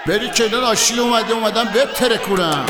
بری کنار آشیل اومدم به ترکونم.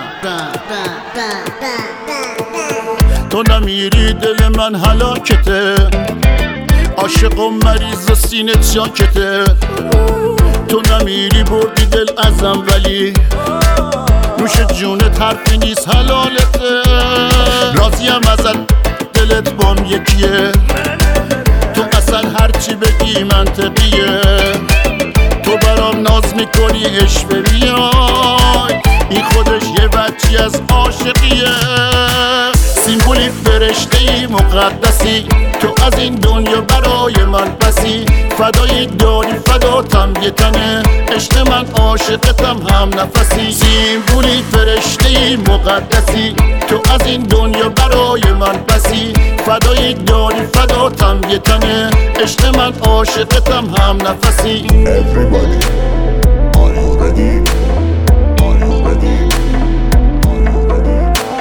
تو نمیری دل من هلاکته، عاشق و مریض و سینه جاکته. تو نمیری بردی دل ازم ولی نوش جونت حرفی نیست حلالته. راضیم ازت دلت بام یکیه، تو اصلا هرچی بگی منطقیه. تو برام ناز میکنی عشق بیای، این خودش یه بچی از عاشقیه. سیمبولی فرشته ای مقدسی، تو از این دنیا برای من پسی. فدای داری فداتم یه تنه، عشق من عاشقتم هم نفسی. سیمبولی فرشته ای مقدسی، تو از این دنیا برای من پسی. فدای داری فداتم یه تنه، عشق من عاشقتم هم نفسی. Everybody, are you ready? Are you ready? Are you ready?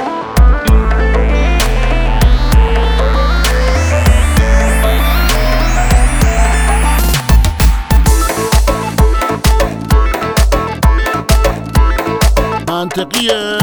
منطقیه.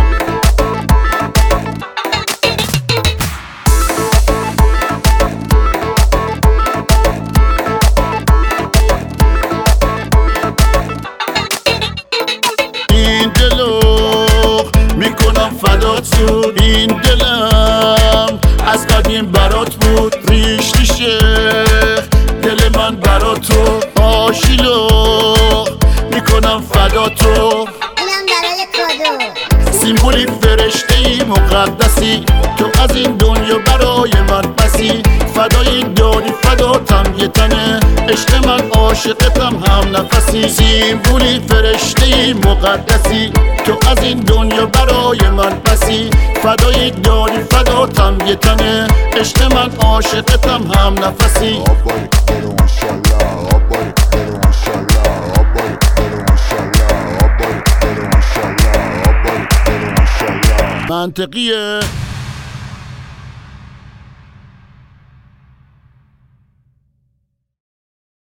فدات بود این دلم، از قدیم برات بود ریش ریشه. دل من برات تو آشیلو میکنم فداتو، اینم برای کادو. سیمبولی فرشته ای مقدسی، تو از این دنیا برای من پسی. فدای داری فداتم یه تنه، عشق من عاشقتم هم نفسی. سیمبولی فرشته ای مقدسی، تو از این دنیا برای من پسی. فدای داری فداتم یه تنه، عشق من عاشقتم هم نفسی. آباری برو ماشالله، آباری برو ماشالله، آباری برو ماشالله، آباری برو ماشالله، آباری برو ماشالله. منطقیه.